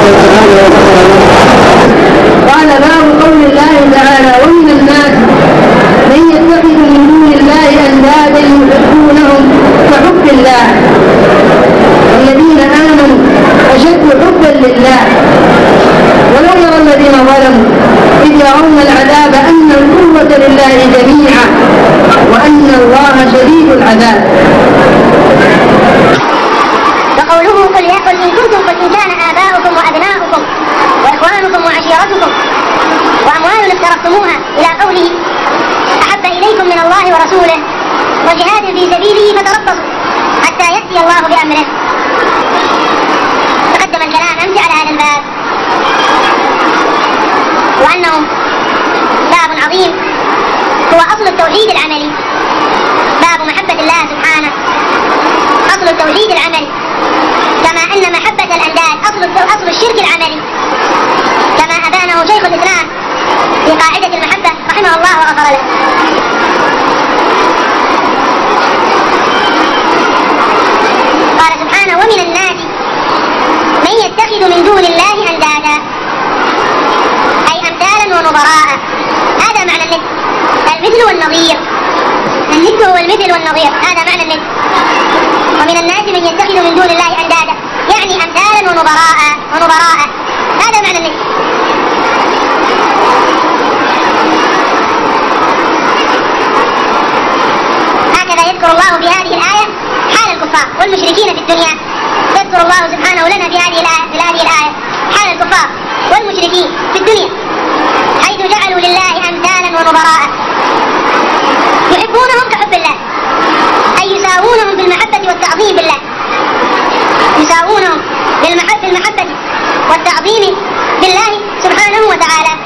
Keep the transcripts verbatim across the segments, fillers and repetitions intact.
قال باب قول الله تعالى ومن الناس من يتخذ من دون الله أندادا يحبونهم كحب الله والذين آمنوا أشد حبا لله ولو يرى الذين ظلموا إذ يرون العذاب أن القوة لله جميعا وأن الله شديد العذاب. وقوله قل يا قل إن كنتم قل إن كان آباؤكم وأبناؤكم وإخوانكم وعشيرتكم وأموال اقترفتموها إلى قوله أحب إليكم من الله ورسوله وجهاد في سبيله فتربصوا حتى يأتي الله بأمره. تقدم الكلام أمس على هذا الباب وأنه باب عظيم هو أصل التوحيد العملي، باب محبة الله سبحانه أصل التوحيد العملي، كما أن محبة الأنداد أصل أصل الشرك العملي، كما أبانه شيخ الإسلام في قاعدة المحبة رحمه الله وغفر له. قال سبحانه ومن الناس من يتخذ من دون الله أندادا أي أمثالا ونظراء. هذا معنى الند، المثل والنظير. الند هو المثل والنظير، هذا معنى الند. ومن الناس من يتخذ من دون الله أندادا يعني أمثالا ونظراء ونظراء، هذا معنى الند. هكذا يذكر الله في هذه الآية حال الكفار والمشركين في الدنيا. يذكر الله سبحانه لنا في هذه الآية في هذه الآية حال الكفار والمشركين في الدنيا، حيث جعلوا لله أمثالا ونظراء يحبونهم كحب الله، أي يساوونهم بالمحبة والتعظيم بالله، يساوونهم بالمحبة المحبة والتعظيم بالله سبحانه وتعالى.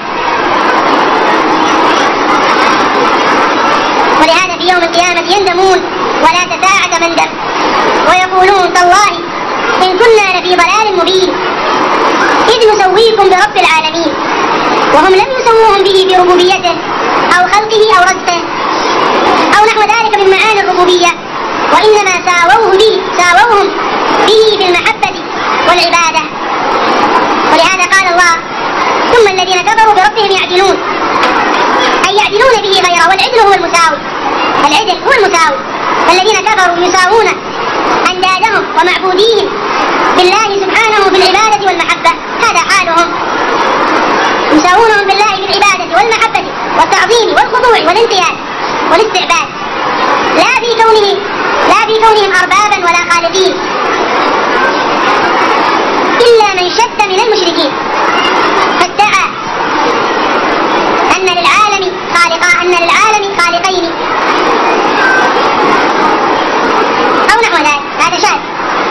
ولهذا في يوم القيامة يندمون ولا تساعة مندم ويقولون تالله إن كنا لفي ضلال مبين إذ نسويكم برب العالمين، وهم لم يسووهم به بربوبيته أو خلقه أو رزقه أو نحو ذلك من معاني الربوبية، وإنما ساووه به ساووهم به في المحبة والعبادة. ولهذا قال الله ثم الذين كفروا بربهم يعدلون، أي يعدلون به غيره، والعدل هو المساوي، العدل هو المساوي. فالذين كفروا يساوون أندادهم ومعبوديهم بالله سبحانه في العبادة والمحبة، هذا حالهم، يساوونهم بالله في العبادة والمحبة والتعظيم والخضوع والانقياد والاستعباد، لا في كونه لا في كونهم أربابا ولا خالقين، إلا من شد من المشركين فادعى أن للعالم خالقا أن للعالم خالقين أو نحو ذلك، هذا شاذ.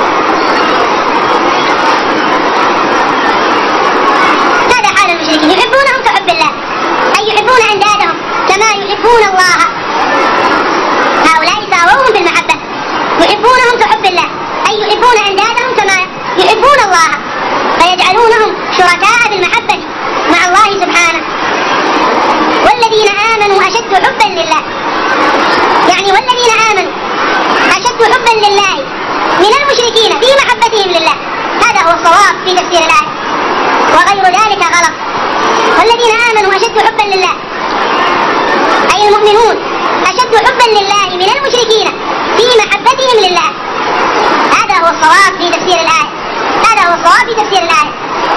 هذا حال المشركين، يحبونهم كحب الله، أي يحبون أندادهم كما يحبون الله. هؤلاء ساووهم بالمحبة، يحبونهم كحب الله، أي يحبون أندادهم كما يحبون الله، فيجعلونهم شركاء بالمحبة مع الله سبحانه. والذين آمنوا أشد حبا لله، يعني والذين آمنوا أشد حبا لله من المشركين في محبتهم لله، هذا هو الصواب في تفسير الآية، وغير ذلك غلط. والذين آمنوا أشد حبا لله أي المؤمنون أشد حبا لله من المشركين في محبتهم لله، هذا هو الصواب في تفسير الآية، هذا هو الصواب في تفسير الآية.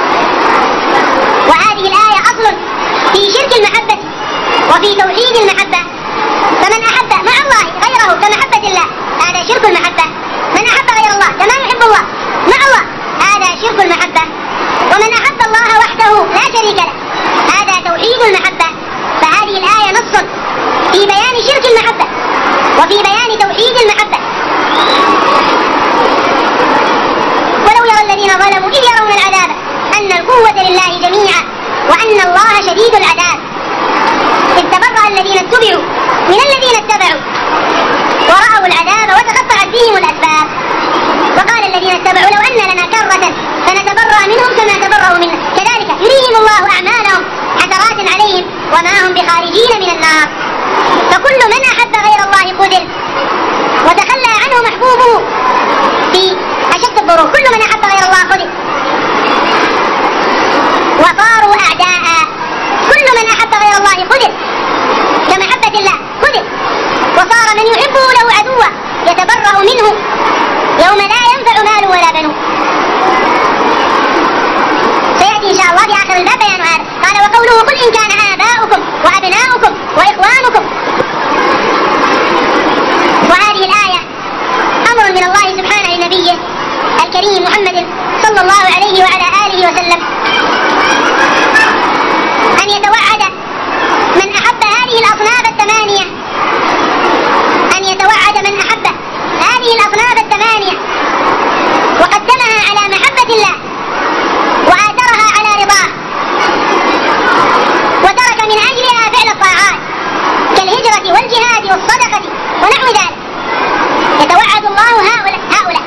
وهذه الآية أصل في شرك المحبة وفي توحيد المحبة، فمن أحب مع الله غيره كمحبة الله هذا شرك المحبة، من أحب غير الله كما يحب الله مع الله هذا شرك المحبة، ومن أحب الله وحده لا شريك له هذا توحيد المحبة. فهذه الآية نص في بيان شرك المحبة وفي بيان توحيد المحبة. ولو يرى الذين ظلموا إذ يرون العذاب أن القوة لله جميعا وأن الله شديد العذاب، إذ تبرأ الذين اتبعوا من الذين اتبعوا ورأوا العذاب وتقطعت بهم الأسباب، وقال الذين اتبعوا لو أن لنا كرة فنتبرأ منهم كما تبرأوا منا كذلك يريهم الله أعمالهم حسرات عليهم وما هم بخارجين من النار. فكل من أحب غير الله خذل وتخلى عنه محبوبه في أشد الظروف، كل من أحب غير الله خذل وصاروا أعداء. كل من أحب غير الله خذل كمحبة الله خذل، وصار من يحبه له عدوا يتبرأ منه يوم لا ينفع مال ولا بنون. سيأتي إن شاء الله في آخر الباب بيان هذا. قال وقوله قل إن كان آباؤكم وأبناؤكم وإخوانكم. وهذه الآية أمر من الله سبحانه لنبيه الكريم محمد صلى الله عليه وعلى آله وسلم أن يتوعد من أحب هذه الأصناف الثمانية أن يتوعد من أحب هذه الأصناف الثمانية وقدمها على محبة الله وآثرها على رضاه وترك من أجلها فعل الطاعات كالهجرة والجهاد والصدقة ونحو ذلك. يتوعد الله هؤلاء هؤلاء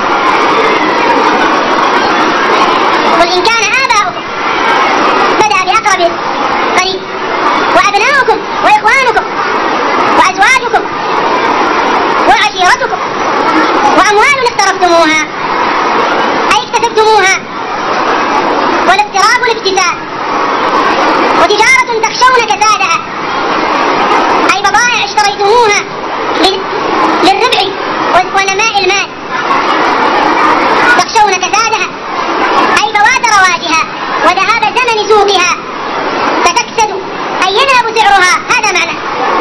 قل إن كان آباؤكم بدأ بأقرب قريب وأبناؤكم وإخوانكم وأزواجكم وعشيرتكم وأموال اقترفتموها أي اكتسبتموها والاقتراب والاكتساب وتجارة تخشون كسادها أي بضائع اشتريتموها للربح ونماء المال تخشون كسادها أي فوات رواجها وذهاب زمن سوقها فتكسد أي يذهب سعرها. هذا معنى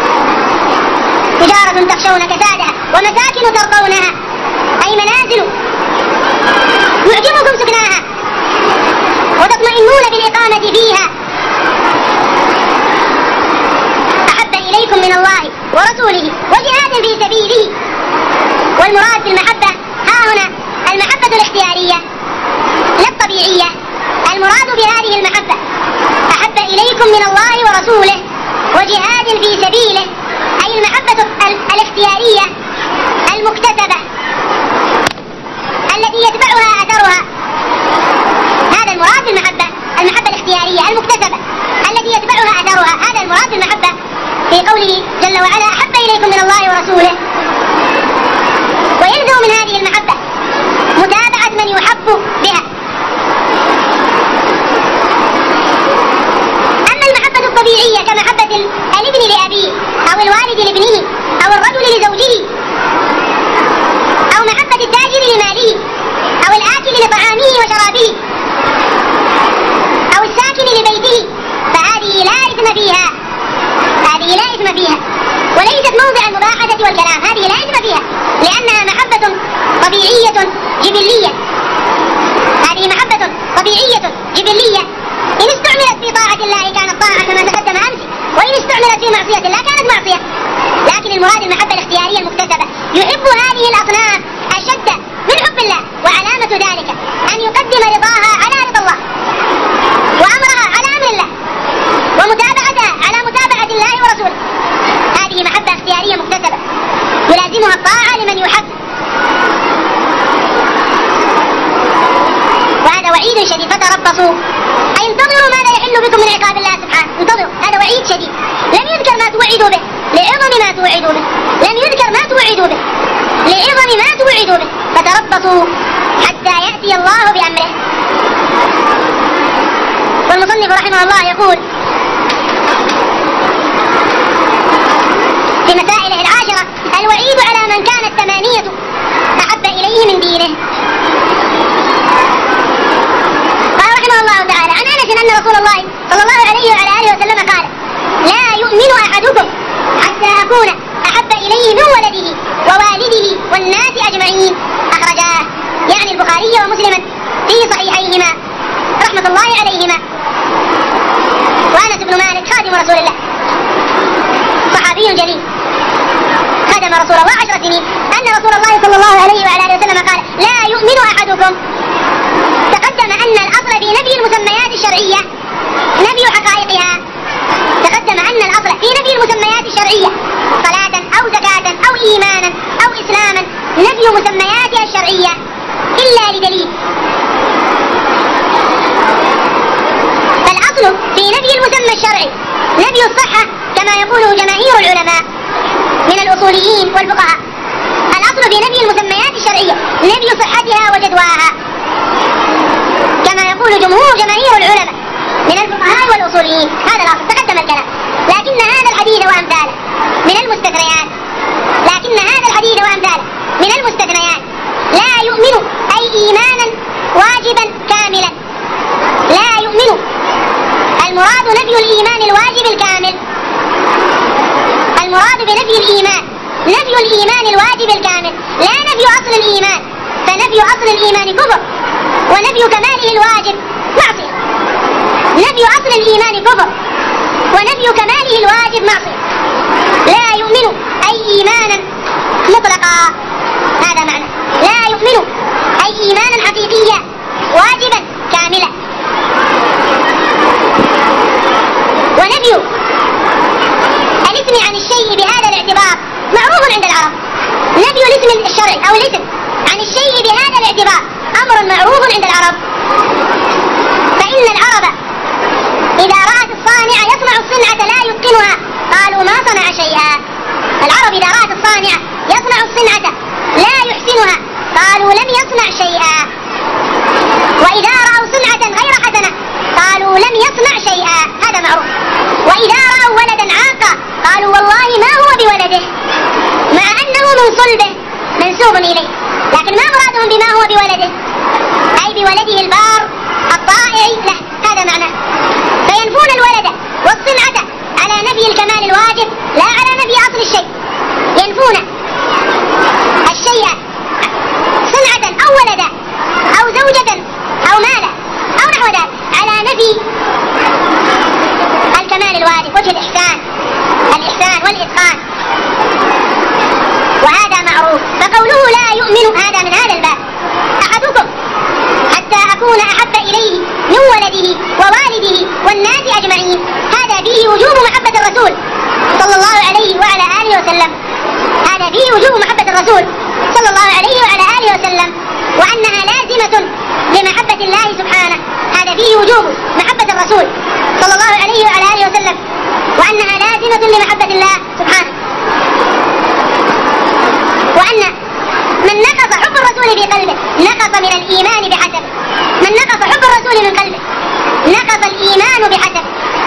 تجارة تخشون كسادها ومساكن ترضونها أي منازل يعجبكم سكناها وتطمئنون بالإقامة فيها أحب إليكم من الله ورسوله وجهاد في سبيله. والمراد بالمحبة ها هنا المحبة الاختيارية لا الطبيعية. المراد بهذه المحبة أحب إليكم من الله ورسوله وجهاد في سبيله أي المحبة الاختيارية المكتسبة التي يتبعها أثرها. هذا المراد بالمحبة، المحبة الاختيارية المكتسبة التي يتبعها أثرها. هذا المراد بالمحبة في قوله جل وعلا أحب إليكم من الله ورسوله. ويلزم من هذه المحبة متابعة من يحب بها. أما المحبة الطبيعية كمحبة الابن لأبيه أو الوالد لابنه أو الرجل لزوجه أو محبة التاجر لماله أو الآكل لطعامه وشرابه أو الساكن لبيته فهذه لا إثم فيها. هذه لا إثم فيها وليست موضع المباحثة والكلام. هذه لا إثم فيها لأنها محبة طبيعية جبلية. هذه محبة طبيعية جبلية إن استعملت في طاعة الله كانت طاعة كما تقدم أمس، وإن استعملت في معصية الله كانت معصية. لكن المراد المحبة الاختيارية المكتسبة يحب هذه الأصناف أشد من حب الله، وعلامة ذلك أن يقدم رضاها على رضا الله وأمرها على أمر الله ومتابعتها على متابعة الله ورسوله. هذه محبة اختيارية مكتسبة يلازمها الطاعة لمن يحب. وهذا وعيد شديد فتربصوا أي انتظروا ماذا يحل بكم من عقاب الله سبحانه. انتظروا، هذا وعيد شديد. لم يذكر ما توعدوا به لعظم ما توعدوا به، لم يذكر ما توعدوا به لعظم ما توعدوا به. فتربصوا حتى يأتي الله بأمره. والمصنف رحمه الله يقول في مسائله العاشرة الوعيد على من كانت ثمانية أحب إليه من دينه. قال رحمه الله تعالى عن أنس أن رسول الله صلى الله عليه وعلى آله وسلم قال لا يؤمن أحدكم حتى أكون أحب إليه من ولده ووالده والناس أجمعين. أخرجاه يعني البخاري ومسلما في صحيحيهما رحمة الله عليهما. وأنس بن مالك خادم رسول الله صحابي جليل خدم رسول الله عشر سنين. أن رسول الله صلى الله عليه وعلى آله وسلم قال لا يؤمن أحدكم. تقدم أن الأصل في نفي المسميات الشرعية نفي حقائقها. تقدم أن الأصل في نفي المسميات الشرعية صلاة أو زكاة أو إيمانا أو إسلاما نفي مسمياتها الشرعية إلا لدليل. فالأصل في نفي المسمى الشرعي نفي الصحة كما يقوله جماهير العلماء من الأصوليين والفقهاء. الأصل في نفي المسميات الشرعية نفي صحتها وجدواها كما يقول جمهور جماهير العلماء الفقهاء والأصوليين. هذا الأصل تقدم الكلام. لكن هذا الحديث وأمثاله من المستثنيات لكن هذا الحديث وأمثاله من المستثنيات لا يؤمن أي إيمانا واجبا كاملا. لا يؤمن المراد نفي الإيمان الواجب الكامل. المراد بنفي الإيمان نفي الإيمان الواجب الكامل، لا نفي أصل الإيمان، فنفي أصل الإيمان كفر، ونفي كماله الواجب معصية. نفي أصل الإيمان كفر، ونفي كماله الواجب معصية. لا يؤمن أي إيمانا مطلقا، هذا معنى لا يؤمن أي إيمانا حقيقيا واجبا كاملا. ونفي الاسم عن الشيء بهذا الاعتبار معروف عند العرب. نفي الاسم الشرعي أو الاسم عن الشيء بهذا الاعتبار أمر معروف عند العرب. فإن العرب إذا رأت الصانع يصنع الصنعة لا يتقنها قالوا ما صنع شيئا. العرب إذا رأت الصانع يصنع الصنعة لا يحسنها قالوا لم يصنع شيئا. وإذا رأوا صنعة غير حسنة قالوا لم يصنع شيئا، هذا معروف. وإذا رأوا ولدا عاقا قالوا والله ما هو بولده، مع أنه من صلبه منسوب إليه، لكن ما مرادهم بما هو بولده أي بولده البار الطائع له، هذا معناه. فينفون الولد والصنعة على نفي الكمال الواجب لا على نفي أصل الشيء. ينفون الشيء صنعة أو ولدا أو زوجة أو مالا أو نحو ذلك على نفي الكمال الواجب، وجه الإحسان الإحسان والإتقان، وهذا معروف. فقوله لا يؤمن هذا من هذا الباب. أحدكم حتى أكون أحب إليه من ولده ووالده والناس أجمعين، هذا فيه وجوب محبة الرسول صلى الله عليه وعلى آله وسلم. هذا فيه وجوب محبة الرسول صلى الله عليه وعلى آله وسلم، وأنها لازمة لمحبة الله سبحانه. هذا فيه وجوب محبة الرسول صلى الله عليه وعلى آله وسلم، وأنها لازمة لمحبة الله سبحانه. وأن من نقص حب الرسول في قلبه نقص من الإيمان بحسبه. من نقص حب الرسول من قلبه نقص الإيمان بحسبه.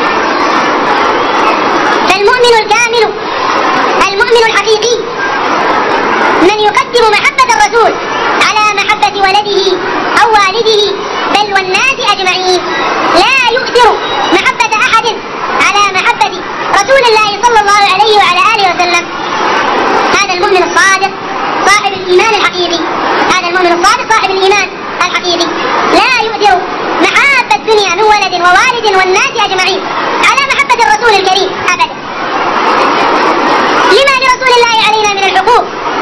فالمؤمن الكامل المؤمن الحقيقي من يقدم محبة الرسول على محبة ولده أو والده بل والناس أجمعين، لا يؤثر محبة أحد على محبة رسول الله صلى الله عليه وعلى آله وسلم. هذا المؤمن الصادق صاحب الإيمان الحقيقي. هذا المؤمن الصادق صاحب الإيمان الحقيقي لا يؤثر محبة الدنيا من ولد ووالد والناس أجمعين على محبة الرسول الكريم أبدا. لما لرسول الله علينا من الحقوق،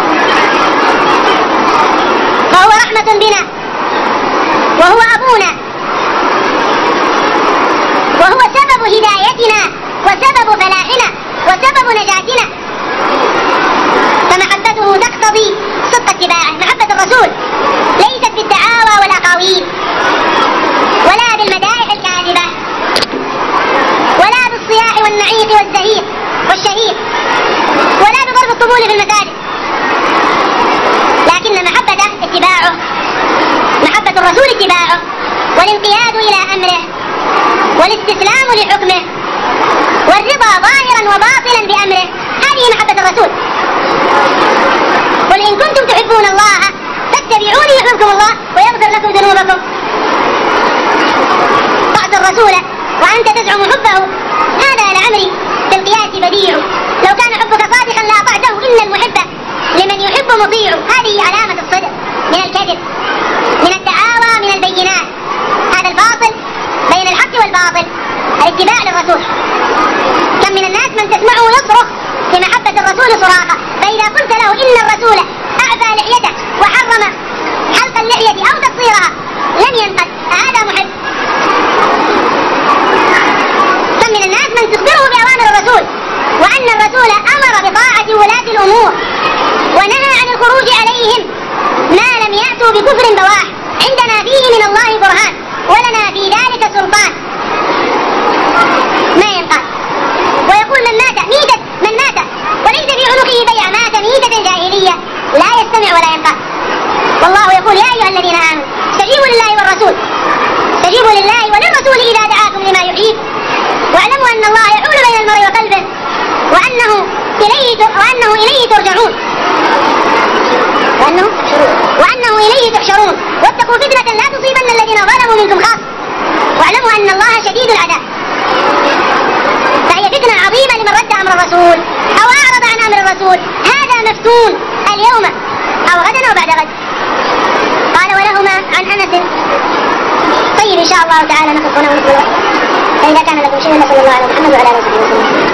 فهو رحمة بنا وهو أبونا وهو سبب هدايتنا وسبب فلاحنا وسبب نجاتنا. فمحبته تقتضي صدق اتباعه. محبة الرسول ليست بالدعاوى والأقاويل ولا بالمدائح الكاذبة ولا بالصياح والنعيق والزهيق والشهيق ولا بضرب الطبول في المساجد، لكن محبته اتباعه. محبة الرسول اتباعه والانقياد إلى أمره والاستسلام لحكمه والرضا ظاهرا وباطلا بأمره، هذه محبة الرسول. قل إن كنتم تحبون الله فاتبعوني يحببكم الله ويغفر لكم ذنوبكم. تعصي الرسول وأنت تزعم حبه، هذا لعمري في القياس بديع. لو كان حبك صادقا لأطعته، إن المحب لمن يحب مطيع. هذه علامة الصدق من الكذب، من الدعاوى، من البينات. هذا الفاصل بين الحق والباطل، الاتباع للرسول. كم من الناس من تسمعه يصرخ في محبة الرسول صراخة، فإذا قلت له إن الرسول أعفى لحيته وحرم حلق اللحية أو تقصيرها لم ينقد، هذا محب. كم من الناس من تخبره بأوامر الرسول وأن الرسول أمر بطاعة ولاة الأمور ونهى عن الخروج عليهم ما لم يأتوا بكفر بواح، عندنا فيه من الله برهان ولنا في ذلك سلطان. ما ينقاد ويقول من مات ميتة من مات وليس في عنقه بيع مات ميتة جاهلية، لا يستمع ولا ينقاد. والله يقول يا أيها الذين آمنوا استجيبوا لله والرسول، استجيبوا لله وللرسول إذا دعاكم لما يحييكم وأنه إليه ترجعون وأنه وأنه إليه تحشرون واتقوا فتنة لا تصيبن الذين ظلموا منكم خاصة واعلموا أن الله شديد العذاب. فهي فتنة عظيمة لمن رد أمر الرسول أو أعرض عن أمر الرسول. هذا مفتون اليوم أو غدا أو بعد غد. قال ولهما عن أنس. طيب إن شاء الله تعالى نقف هنا ونقول فإذا كان لكم شيء صلى الله عليه وسلم وعلى آله وصحبه وسلم.